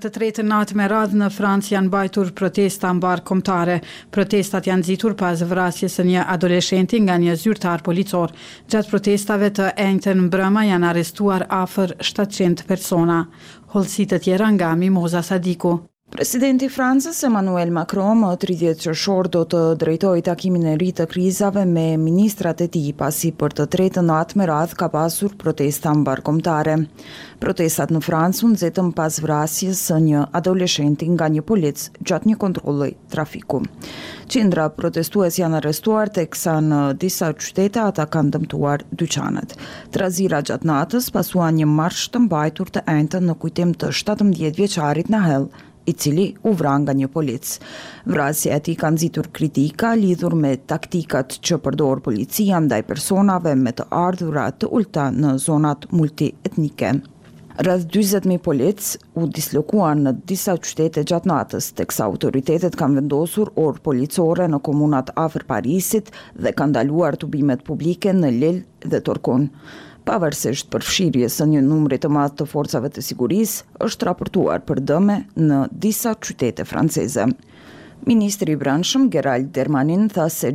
të tretë natë me radhë në Francë janë mbajtur protesta mbar kombëtare. Protestat janë nxitur pas vrasjes së një adoleshenti nga një zyrtar policor. Gjatë protestave të enjtën mbrëma janë arrestuar afër 700 persona. Hollësi të tjera nga Mimoza Sadiku. Presidenti i Francës Emmanuel Macron më 30 qershor do të drejtojë takimin e ri të krizave me ministrat e tij pasi për të tretë natë me radhë ka pasur protesta mbarkombëtare. Protestat në Francë u nxitën pas vrasjes së një adoleshenti nga një polic gjatë një kontrolli trafiku. Qindra protestues janë arrestuar teksa në disa qytete ata kanë dëmtuar dyqanet. Trazira gjatë natës pasuan një marsh të mbajtur të enjtën në kujtim të 17 vjeçarit Nahel, i cili u vra nga një polic. Vrasja e tij ka nxitur kritika lidhur me taktikat që përdor policia ndaj personave me të ardhura të ulta në zonat multietnike. Rreth 40.000 polic u dislokuan në disa qytete gjatë natës, teksa autoritetet kanë vendosur orë policore në komunat afër Parisit dhe kanë ndaluar tubimet publike në Lille dhe Torkun. Pavarësisht përfshirjes së një numri të madh të forcave të sigurisë, është raportuar për dëme në disa qytete franceze. Ministri i Brendshëm Gerald Darmanin tha se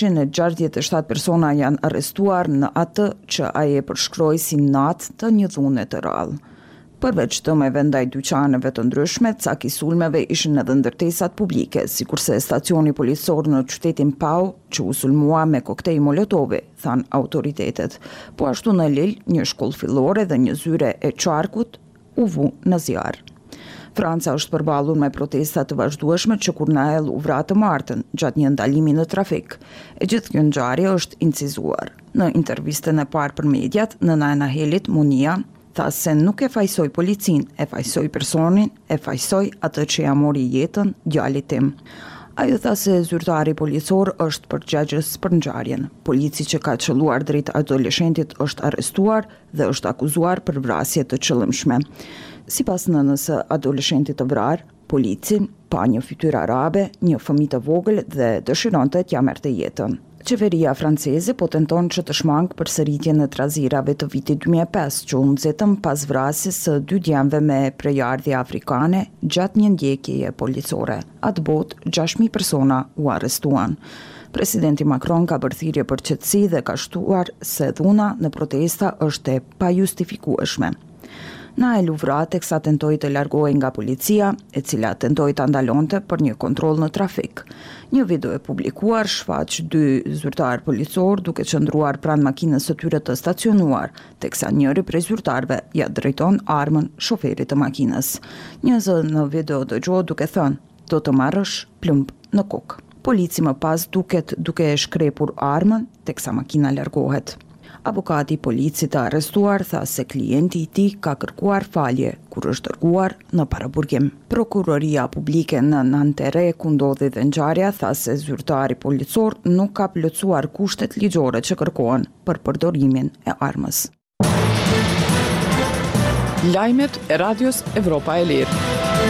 667 persona janë arrestuar në atë që ai e përshkroi si natë të një dhune të rrallë. Përveç dëmeve ndaj dyqaneve të ndryshme, caki sulmeve ishin edhe ndërtesat publike, sikurse stacioni policor në qytetin Pau, që u sulmua me koktej molotovi, than autoritetet. Po ashtu në Lille, një shkollë fillore dhe një zyre e qarkut u vu në zjarr. Franca është përballur me protesta të vazhdueshme që kur Nahel u vra të martën gjatë një ndalimi në trafik. E gjithë kjo ngjarje është incizuar. Në intervistën e parë për mediat, nëna e Nahelit, Munia, tha se nuk e fajsoj policin, e fajsoj personin, e fajsoj atë që ja mori jetën djalit tim. Ajo tha se zyrtari policor është përgjegjës për ngjarjen. Polici që ka qelluar drejt adoleshentit është arrestuar dhe është akuzuar për vrasje të qëllimshme. Sipas nënës së adoleshentit të vrarë, polici pa një fytyrë arabe, një fëmijë të vogël dhe dëshironte t'ja merrte jetën. Qeveria franceze po tenton që të shmangë përsëritjen e trazirave të vitit 2005 që u nxitën pas vrasjes së 2 djemve me prejardhje afrikane gjatë një ndjekjeje policore. Atë botë 6.000 persona u arrestuan. Presidenti Macron ka bërë thirrje për qetësi dhe ka shtuar se dhuna në protesta është e pajustifikueshme. Nahel u vra teksa tentoi të largohej nga policia, e cila tentoi ta ndalonte për një kontroll në trafik. Një video e publikuar shfaq 2 zyrtar policor duke qëndruar pranë makinës së tyre të stacionuar, teksa njëri prej zyrtarëve ja drejton armën shoferit të makinës. Një zë në video dëgjohet duke thënë: "Do të marrësh plumb në kokë." Polici më pas duket duke e shkrepur armën teksa makina largohet. Avokati i policit të arrestuar tha se klienti i tij ka kërkuar falje kur është dërguar në paraburgim. Prokuroria publike në Nanterre, ku ndodhi dhe ngjarja, tha se zyrtari policor nuk ka plotësuar kushtet ligjore që kërkohen për përdorimin e armës. Lajmet e Radios Evropa e Lirë.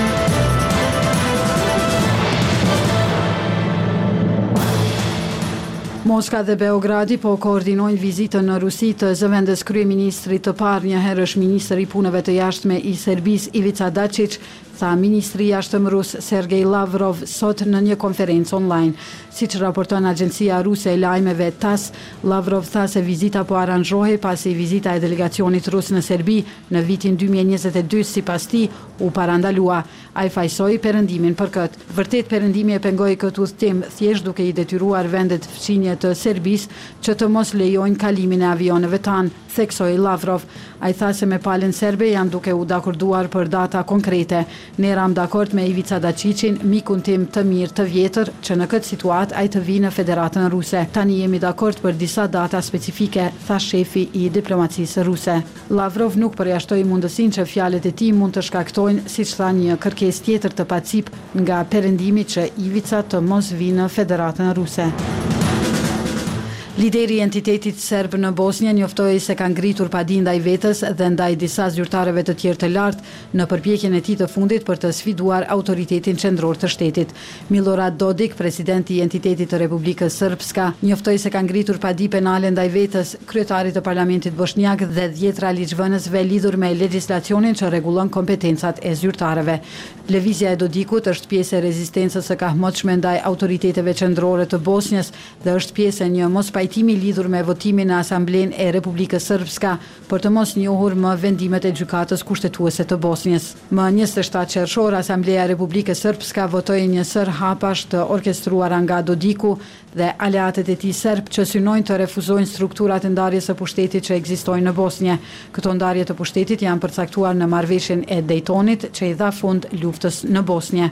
Moska dhe Beogradi po koordinojnë vizitën në Rusi të zëvendës kryeministrit të parë një herësh ministri i punëve të jashtme i Serbisë Ivica Dačić, tha ministri i jashtëm rus Sergej Lavrov sot në një konferencë online. Siç raporton agjencia ruse e lajmeve TASS, Lavrov tha se vizita po aranzhohej pasi vizita e delegacionit rus në Serbi në vitin 2022 sipas tij u parandalua. Ai fajsoi perëndimin për këtë. Vërtet perëndimi e pengoi këtë udhëtim thjesht duke i detyruar vendet fqinje të Serbisë që të mos lejojnë kalimin e avionëve tanë, theksoi Lavrov. Ai tha se me palën serbe janë duke u dakorduar për data konkrete. Ne ram dakord me Ivica Dačićin, mikun tim të mirë të vjetër, që në këtë situatë ai të vinë në Federatën Ruse. Tani jemi dakord për disa data specifike, tha shefi i diplomacisë ruse. Lavrov nuk përjashtoi mundësinë që fjalët e tij mund të shkaktojnë, siç tha, një kërkesë tjetër të pacip nga perëndimi që Ivica të mos vinë në Federatën Ruse. Lideri i entitetit serb në Bosnjë njoftoi se ka ngritur padi ndaj vetes dhe ndaj disa zyrtarëve të tjerë të lartë në përpjekjen e tij të fundit për të sfiduar autoritetin qendror të shtetit. Milorad Dodik, presidenti i entitetit të Republikës Srpska, njoftoi se ka ngritur padi penale ndaj vetes, kryetarit të parlamentit bosnjak dhe 10 ligjvënësve lidhur me legjislacionin që rregullon kompetencat e zyrtarëve. Lëvizja e Dodikut është pjesë e rezistencës së kahmotshme ndaj autoriteteve qendrore të Bosnjës dhe është pjesë e një mospajtimi lidhur me votimin në Asamblenë e Republikës Srpska për të mos njohur më vendimet e gjykatës kushtetuese të Bosnjës. Më 27 qershor, Asambleja e Republikës Srpska votoi një sër hapash të orkestruara nga Dodiku dhe aleatët e tij serb që synojnë të refuzojnë strukturat e ndarjes së pushtetit që ekzistojnë në Bosnjë. Këto ndarje të pushtetit janë përcaktuar në marrëveshjen e Daytonit që i dha fund luftës në Bosnjë.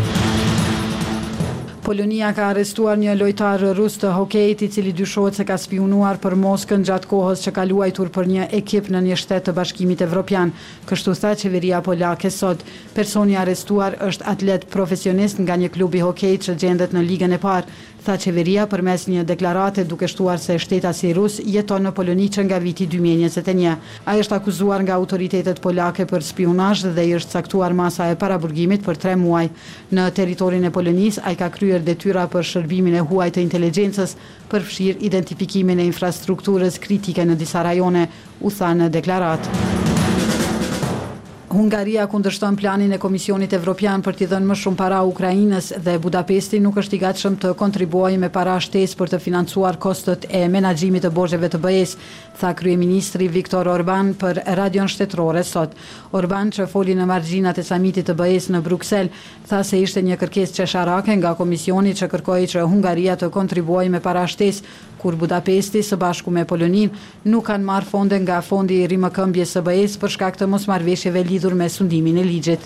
Polonia ka arrestuar një lojtar rus të hokejit i cili dyshohet se ka spionuar për Moskën gjatë kohës që ka luajtur për një ekip në një shtet të Bashkimit Evropian. Kështu tha qeveria polake sot. Personi arrestuar është atlet profesionist nga një klub i hokejit që gjendet në ligën e parë, tha qeveria përmes një deklarate duke shtuar se shtetasi rus jeton në Poloni që nga viti 2021. Ai është akuzuar nga autoritetet polake për spionazh dhe i është caktuar masa e paraburgimit për 3 muaj. Në territorin e Polonisë ai ka kryer detyra për shërbimin e huaj të inteligjencës, përfshirë identifikimin e infrastrukturës kritike në disa rajone, u tha në deklaratë. Hungaria kundërshton planin e Komisionit Evropian për t'i dhënë më shumë para Ukrainës dhe Budapesti nuk është i gatshëm të kontribuojë me para shtesë për të financuar kostot e menaxhimit të borxheve të BE-s, tha kryeministri Viktor Orban për radion shtetërore sot. Orban, që foli në margjinat e samitit të BE-s në Bruksel, tha se ishte një kërkesë qesharake nga Komisioni që kërkoi që Hungaria të kontribuojë me para shtesë, kur Budapesti së bashku me Poloninë nuk kanë marrë fonde nga fondi i rimëkëmbjes së BE-s për shkak të mosmarrëveshjeve lidhur me sundimin e ligjit.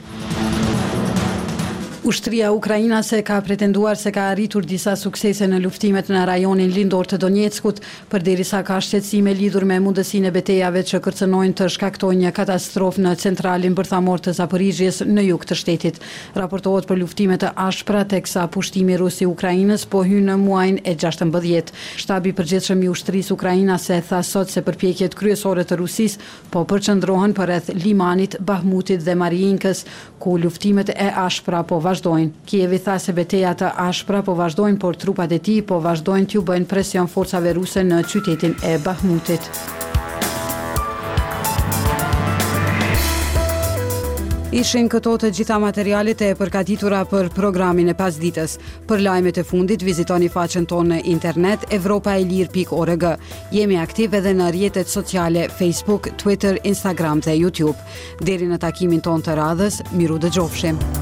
Ushtria ukrainase ka pretenduar se ka arritur disa suksese në luftimet në rajonin lindor të Donjeckut, përderisa ka shqetësime lidhur me mundësinë e betejave që kërcënojnë të shkaktojnë një katastrofë në centralin bërthamor të Zaporizhjes në jug të shtetit. Raportohet për luftime të ashpra teksa pushtimi rus i Ukrainës po hyn në muajin e 16. Shtabi i përgjithshëm i ushtrisë ukrainase tha sot se përpjekjet kryesore të Rusisë po përqendrohen përreth Limanit, Bahmutit dhe Mariinkës, ku luftimet e ashpra po vazhdojnë. Kievi tha se betejat të ashpra po vazhdojnë, por trupat e tij po vazhdojnë t'ju bëjnë presion forcave ruse në qytetin e Bahmutit. Ishin këto të gjitha materialet e përgatitura për programin e pasditës. Për lajmet e fundit vizitoni faqen tonë në internet europaelir.org. Jemi aktiv edhe në rrjetet sociale Facebook, Twitter, Instagram dhe YouTube. Deri në takimin tonë të radhës, miru dëgjofshim.